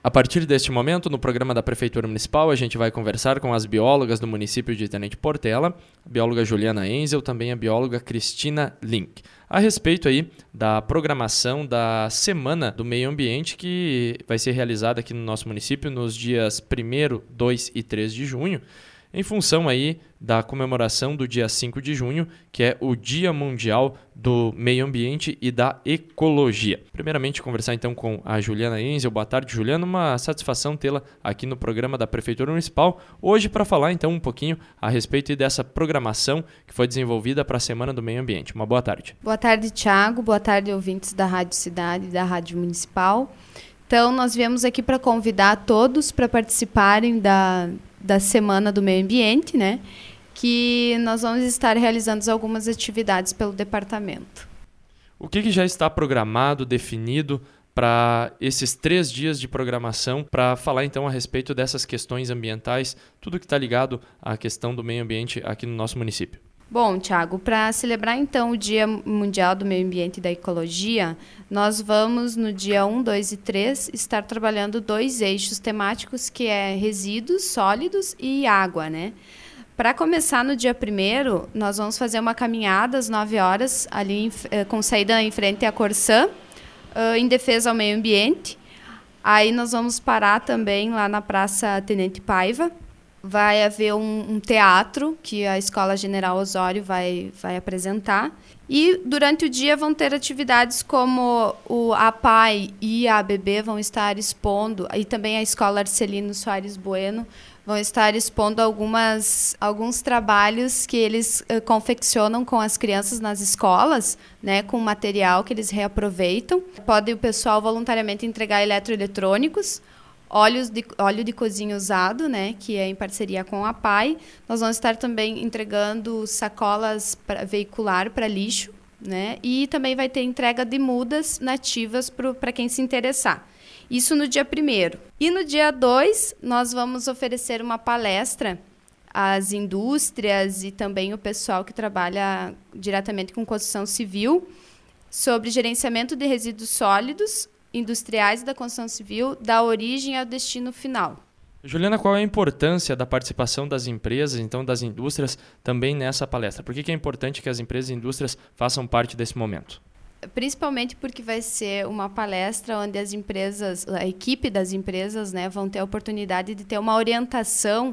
A partir deste momento, no programa da Prefeitura Municipal, a gente vai conversar com as biólogas do município de Tenente Portela, a bióloga Juliana Enzel, também a bióloga Cristina Link, a respeito aí da programação da Semana do Meio Ambiente, que vai ser realizada aqui no nosso município nos dias 1º, 2 e 3 de junho, em função aí da comemoração do dia 5 de junho, que é o Dia Mundial do Meio Ambiente e da Ecologia. Primeiramente, conversar então com a Juliana Enzel. Boa tarde, Juliana. Uma satisfação tê-la aqui no programa da Prefeitura Municipal, hoje para falar então um pouquinho a respeito dessa programação que foi desenvolvida para a Semana do Meio Ambiente. Uma boa tarde. Boa tarde, Thiago. Boa tarde, ouvintes da Rádio Cidade e da Rádio Municipal. Então, nós viemos aqui para convidar todos para participarem da Semana do Meio Ambiente, né? Que nós vamos estar realizando algumas atividades pelo departamento. O que já está programado, definido para esses 3 dias de programação, para falar então a respeito dessas questões ambientais, tudo que está ligado à questão do meio ambiente aqui no nosso município? Bom, Thiago, para celebrar então o Dia Mundial do Meio Ambiente e da Ecologia, nós vamos no dia 1, 2 e 3 estar trabalhando 2 eixos temáticos, que é resíduos sólidos e água, né? Para começar no dia 1º, nós vamos fazer uma caminhada às 9 horas, ali com saída em frente à Corsã, em defesa ao meio ambiente. Aí nós vamos parar também lá na Praça Tenente Paiva. Vai haver um teatro que a Escola General Osório vai apresentar. E durante o dia vão ter atividades como a APAI e a ABB vão estar expondo, e também a Escola Arcelino Soares Bueno vão estar expondo alguns trabalhos que eles confeccionam com as crianças nas escolas, né, com material que eles reaproveitam. Pode o pessoal voluntariamente entregar eletroeletrônicos, óleo de cozinha usado, né, que é em parceria com a APAI. Nós vamos estar também entregando sacolas veicular para lixo, né, e também vai ter entrega de mudas nativas para quem se interessar. Isso no dia 1º. E no dia 2, nós vamos oferecer uma palestra às indústrias e também o pessoal que trabalha diretamente com construção civil sobre gerenciamento de resíduos sólidos industriais da construção civil, da origem ao destino final. Juliana, qual é a importância da participação das empresas, então das indústrias, também nessa palestra? Por que é importante que as empresas e indústrias façam parte desse momento? Principalmente porque vai ser uma palestra onde as empresas, a equipe das empresas, né, vão ter a oportunidade de ter uma orientação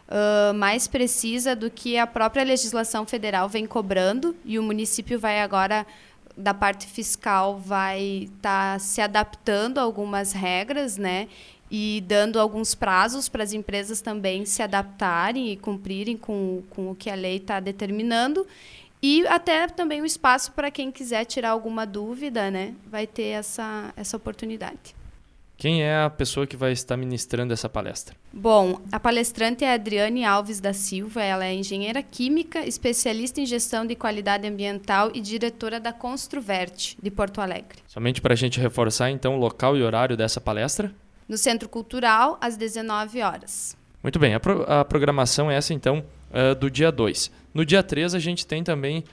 mais precisa do que a própria legislação federal vem cobrando, e o município vai agora, da parte fiscal, vai estar se adaptando a algumas regras, né, e dando alguns prazos para as empresas também se adaptarem e cumprirem com o que a lei está determinando. E até também um espaço para quem quiser tirar alguma dúvida, né, vai ter essa oportunidade. Quem é a pessoa que vai estar ministrando essa palestra? Bom, a palestrante é a Adriane Alves da Silva. Ela é engenheira química, especialista em gestão de qualidade ambiental e diretora da Construverte, de Porto Alegre. Somente para a gente reforçar, então, o local e horário dessa palestra? No Centro Cultural, às 19 horas. Muito bem, a programação é essa, então, do dia 2. No dia 3, a gente tem também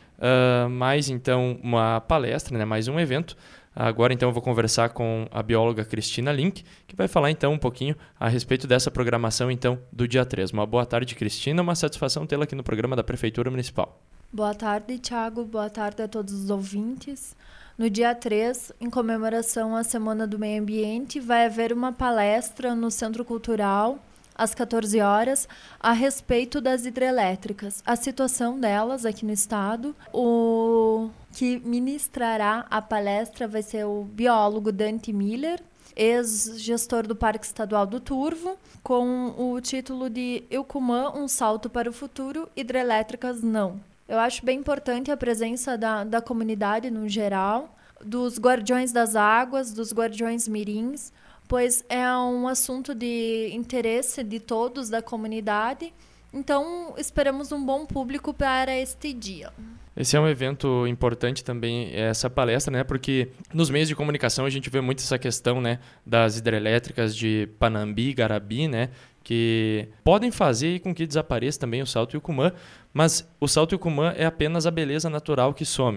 mais, então, uma palestra, né, mais um evento. Agora, então, eu vou conversar com a bióloga Cristina Link, que vai falar, então, um pouquinho a respeito dessa programação, então, do dia 3. Uma boa tarde, Cristina. Uma satisfação tê-la aqui no programa da Prefeitura Municipal. Boa tarde, Thiago. Boa tarde a todos os ouvintes. No dia 3, em comemoração à Semana do Meio Ambiente, vai haver uma palestra no Centro Cultural, às 14 horas, a respeito das hidrelétricas, a situação delas aqui no estado. O que ministrará a palestra vai ser o biólogo Dante Miller, ex-gestor do Parque Estadual do Turvo, com o título de Eucumã, um salto para o futuro, hidrelétricas não. Eu acho bem importante a presença da comunidade no geral, dos guardiões das águas, dos guardiões mirins, pois é um assunto de interesse de todos da comunidade. Então, esperamos um bom público para este dia. Esse é um evento importante também, essa palestra, né? Porque nos meios de comunicação a gente vê muito essa questão, né, das hidrelétricas de Panambi, Garabi, né, que podem fazer com que desapareça também o Salto Eucumã, mas o Salto Eucumã é apenas a beleza natural que some.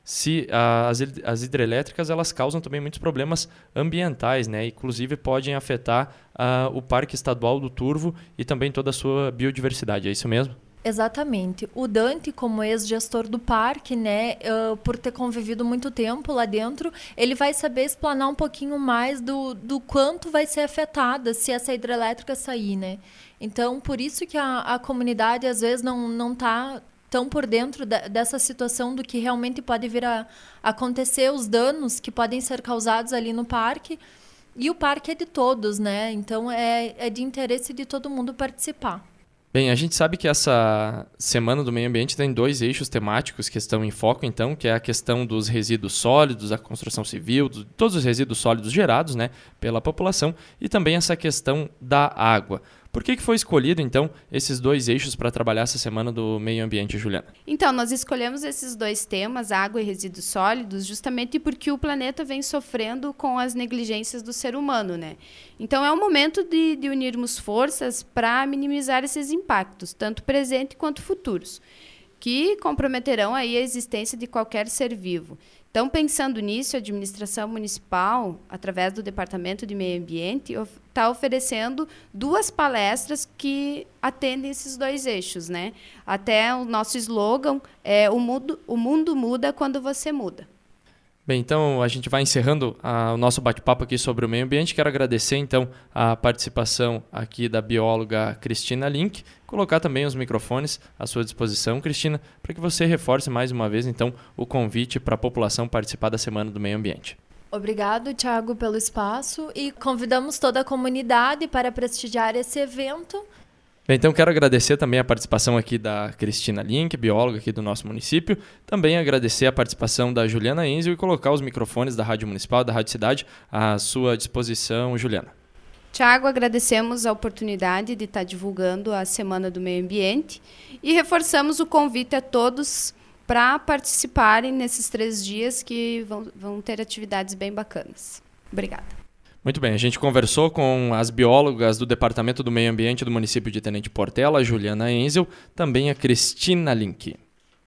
se as hidrelétricas elas causam também muitos problemas ambientais, né? Inclusive podem afetar o Parque Estadual do Turvo e também toda a sua biodiversidade. É isso mesmo? Exatamente. O Dante, como ex-gestor do parque, né, por ter convivido muito tempo lá dentro, ele vai saber explanar um pouquinho mais do quanto vai ser afetada se essa hidrelétrica sair, né? Então, por isso que a comunidade, às vezes, não está tão por dentro dessa situação do que realmente pode vir a acontecer, os danos que podem ser causados ali no parque. E o parque é de todos, né? Então, é de interesse de todo mundo participar. Bem, a gente sabe que essa Semana do Meio Ambiente tem 2 eixos temáticos que estão em foco, então, que é a questão dos resíduos sólidos, a construção civil, todos os resíduos sólidos gerados, né, pela população, e também essa questão da água. Por que foi escolhido, então, esses 2 eixos para trabalhar essa Semana do Meio Ambiente, Juliana? Então, nós escolhemos esses 2 temas, água e resíduos sólidos, justamente porque o planeta vem sofrendo com as negligências do ser humano, né? Então, é o momento de unirmos forças para minimizar esses impactos, tanto presentes quanto futuros, que comprometerão aí a existência de qualquer ser vivo. Então, pensando nisso, a administração municipal, através do Departamento de Meio Ambiente, está oferecendo 2 palestras que atendem esses 2 eixos, né? Até o nosso slogan é o mundo muda quando você muda. Bem, então a gente vai encerrando o nosso bate-papo aqui sobre o meio ambiente. Quero agradecer, então, a participação aqui da bióloga Cristina Link, colocar também os microfones à sua disposição, Cristina, para que você reforce mais uma vez, então, o convite para a população participar da Semana do Meio Ambiente. Obrigado, Thiago, pelo espaço e convidamos toda a comunidade para prestigiar esse evento. Bem, então quero agradecer também a participação aqui da Cristina Link, bióloga aqui do nosso município. Também agradecer a participação da Juliana Enzio e colocar os microfones da Rádio Municipal, da Rádio Cidade, à sua disposição, Juliana. Tiago, agradecemos a oportunidade de estar divulgando a Semana do Meio Ambiente e reforçamos o convite a todos para participarem nesses 3 dias que vão ter atividades bem bacanas. Obrigada. Muito bem, a gente conversou com as biólogas do Departamento do Meio Ambiente do município de Tenente Portela, a Juliana Enzio, também a Cristina Link.